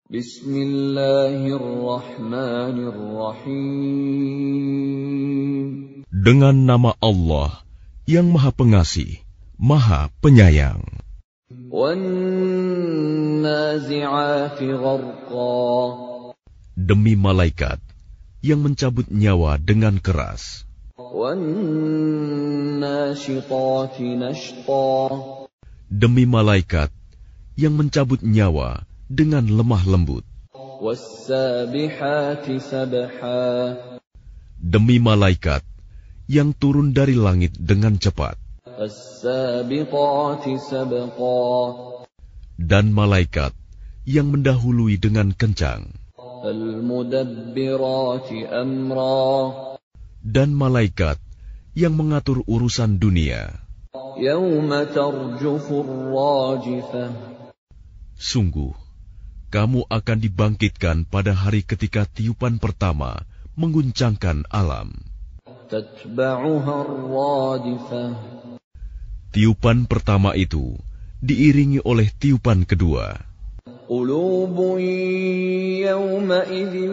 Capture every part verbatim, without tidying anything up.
Bismillahirrahmanirrahim. Dengan nama Allah yang Maha Pengasih, Maha Penyayang. Wan-nazi'ati gharqa. Demi malaikat yang mencabut nyawa dengan keras. Wan-nashitati nashta. Demi malaikat yang mencabut nyawa dengan lemah lembut. Was-sabihati sabha. Demi malaikat yang turun dari langit dengan cepat. As-sabiqati sabqa. Dan malaikat yang mendahului dengan kencang. Al-mudabbirati amra. Dan malaikat yang mengatur urusan dunia. Yawma tarjufur rajifah. Sungguh, kamu akan dibangkitkan pada hari ketika tiupan pertama mengguncangkan alam. Tatba'uha ar-radifah. Tiupan pertama itu diiringi oleh tiupan kedua. Qulubun yawma idzin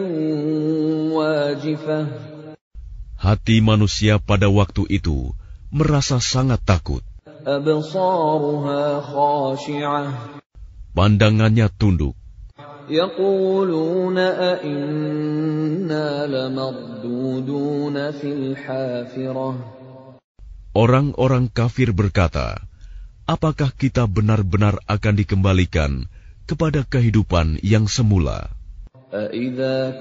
wajifah. Hati manusia pada waktu itu merasa sangat takut. Absaruha khashi'ah. Pandangannya tunduk. Yaquluna a inna lamarduduna fil hafirah. Orang-orang kafir berkata, apakah kita benar-benar akan dikembalikan kepada kehidupan yang semula? Aidza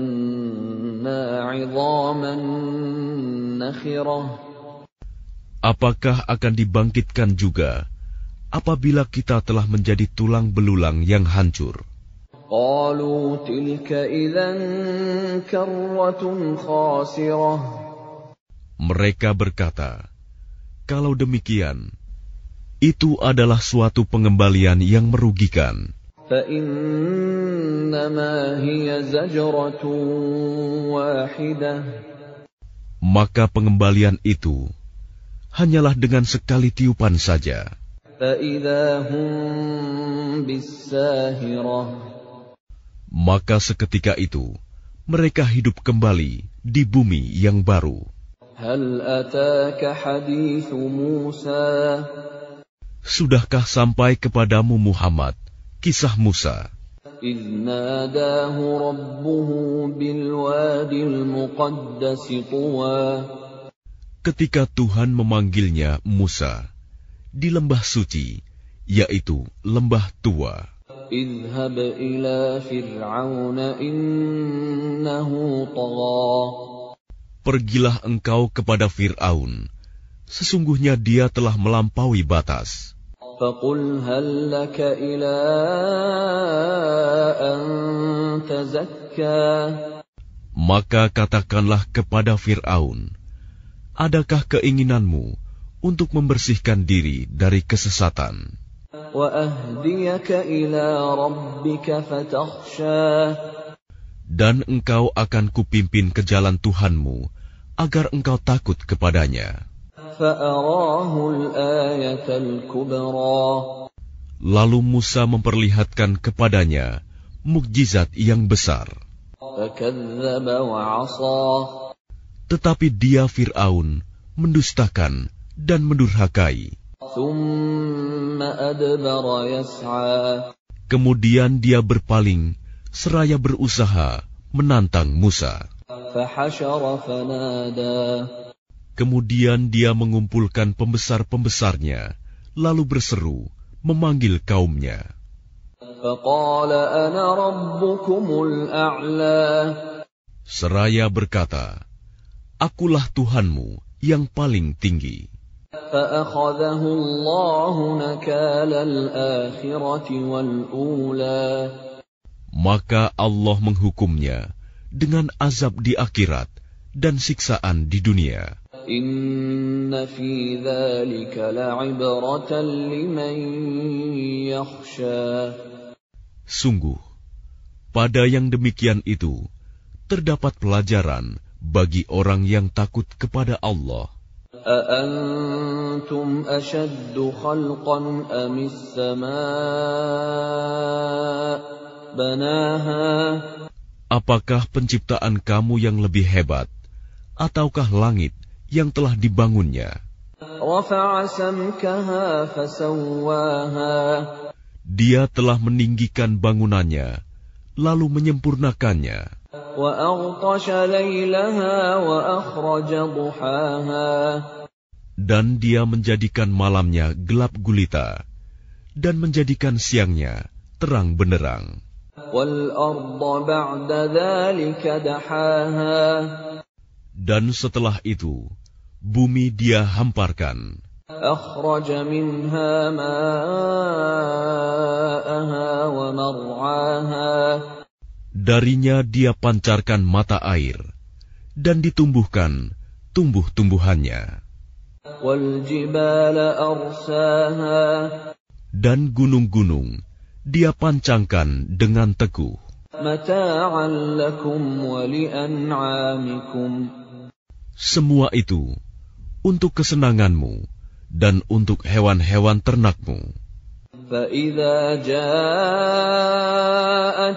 kunna 'idhaman nakhirah. Apakah akan dibangkitkan juga apabila kita telah menjadi tulang belulang yang hancur? Qalu tilka idzan karratun khasirah. Mereka berkata, kalau demikian, itu adalah suatu pengembalian yang merugikan. Fa innama hiya zajratun wahidah. Maka pengembalian itu hanyalah dengan sekali tiupan saja. Fa idza hum bis-sahirah. Maka seketika itu mereka hidup kembali di bumi yang baru. Hal ataka hadithu Musa. Sudahkah sampai kepadamu Muhammad kisah Musa? إذ ناداه ربه بالوادي المقدس طوى. Ketika Tuhan memanggilnya Musa di lembah suci, yaitu lembah tua. اذهب إلى فرعون إنه طغى. Pergilah engkau kepada Fir'aun, sesungguhnya dia telah melampaui batas. فقل هل لك إلى أن تزكى. Maka katakanlah kepada Fir'aun, adakah keinginanmu untuk membersihkan diri dari kesesatan? وأهديك إلى ربك فتخشى. Dan engkau akan kupimpin ke jalan Tuhanmu, agar engkau takut kepadanya. فأراه الآية الكبرى. Lalu Musa memperlihatkan kepadanya mukjizat yang besar. فكذب وعصى. Tetapi dia Fir'aun mendustakan dan mendurhakai. ثم أدبر يسعى. Kemudian dia berpaling seraya berusaha menantang Musa. فحشر فنادى. Kemudian dia mengumpulkan pembesar-pembesarnya, lalu berseru, memanggil kaumnya. فقال أنا ربكم الأعلى. Seraya berkata, akulah Tuhanmu yang paling tinggi. فأخذه الله نكال الآخرة والأولى. Maka Allah menghukumnya dengan azab di akhirat dan siksaan di dunia. Inna fi dzalika la'ibratan liman yakhsha. Sungguh, pada yang demikian itu terdapat pelajaran bagi orang yang takut kepada Allah. أأنتم أشد خلقا أم السماء بناها Apakah penciptaan kamu yang lebih hebat, ataukah langit yang telah dibangunnya? رفع سمكها فسواها Dia telah meninggikan bangunannya, lalu menyempurnakannya. وأغطش ليلها وأخرج ضحاها Dan dia menjadikan malamnya gelap gulita, dan menjadikan siangnya terang benderang. وَالْأَرْضَ بَعْدَ ذَلِكَ دَحَاهَا Dan setelah itu, bumi dia hamparkan. أَخْرَجَ مِنْهَا مَاءَهَا وَمَرْعَاهَا Darinya dia pancarkan mata air, dan ditumbuhkan tumbuh-tumbuhannya. وَالْجِبَالَ أَرْسَاهَا Dan gunung-gunung dia pancangkan dengan teguh. مَتَاعًا لَكُمْ وَلِأَنْعَامِكُمْ Semua itu untuk kesenanganmu dan untuk hewan-hewan ternakmu. فَإِذَا جَاءَتِ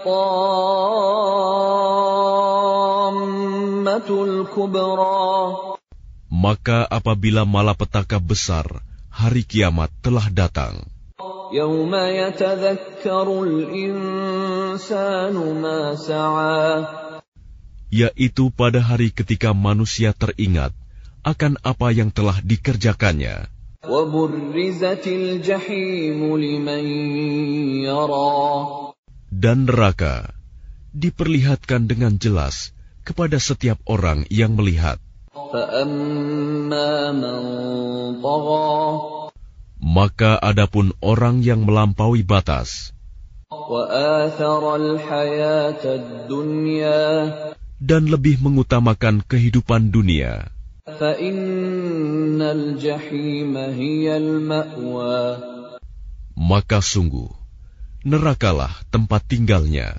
الطَّامَّةُ الْكُبْرَى Maka apabila malapetaka besar hari kiamat telah datang, يَوْمَ يَتَذَكَّرُ الْإِنسَانُ مَا سَعَى yaitu pada hari ketika manusia teringat akan apa yang telah dikerjakannya. وَبُرِّزَتِ الْجَحِيمُ لِمَنْ يَرَى Dan neraka diperlihatkan dengan jelas kepada setiap orang yang melihat. فَأَمَّا مَنْ طَغَى Maka adapun orang yang melampaui batas وَآثَرَ الْحَيَاةَ الدُّنْيَا dan lebih mengutamakan kehidupan dunia, فَإِنَّ الْجَحِيمَ هِيَ الْمَأْوَى maka sungguh nerakalah tempat tinggalnya.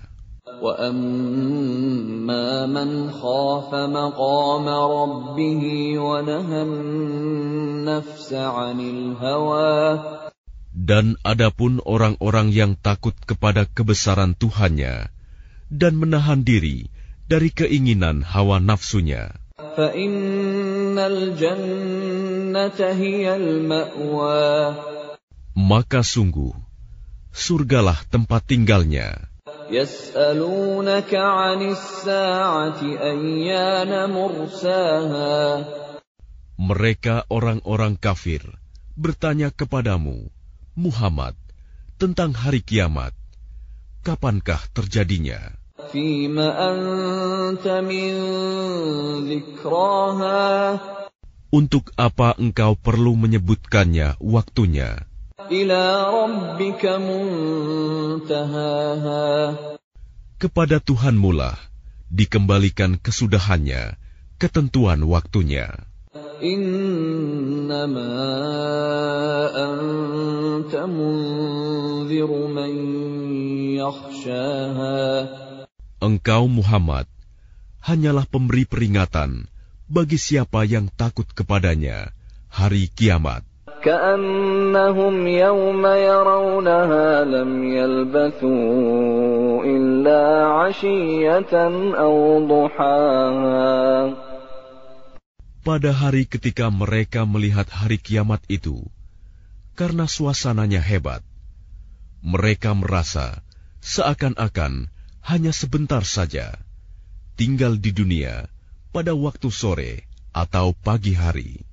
وَأَمَّا مَنْ خَافَ مَقَامَ رَبِّهِ وَنَهَى النَّفْسَ عَنِ الْهَوَى Dan adapun orang-orang yang takut kepada kebesaran Tuhannya dan menahan diri dari keinginan hawa nafsunya, فَإِنَّ الْجَنَّةَ هِيَ الْمَأْوَى maka sungguh surgalah tempat tinggalnya. يَسْأَلُونَكَ عَنِ السَّاعَةِ أَيَّانَ مُرْسَاهَا Mereka orang-orang kafir bertanya kepadamu, Muhammad, tentang hari kiamat, kapankah terjadinya? فِيمَ أَنْتَ مِنْ ذِكْرَاهَا Untuk apa engkau perlu menyebutkannya waktunya? إِلَى رَبِّكَ مُنْتَهَاهَا Kepada Tuhanmulah dikembalikan kesudahannya, ketentuan waktunya. إِنَّمَا أَنْتَ مُنْذِرُ مَنْ يَخْشَاهَا Engkau Muhammad hanyalah pemberi peringatan bagi siapa yang takut kepadanya hari kiamat. كَأَنَّهُمْ يَوْمَ يَرَوْنَهَا لَمْ يَلْبَثُوا إِلَّا عَشِيَّةً أَوْ ضُحَاهَا Pada hari ketika mereka melihat hari kiamat itu, karena suasananya hebat, mereka merasa seakan-akan hanya sebentar saja tinggal di dunia pada waktu sore atau pagi hari.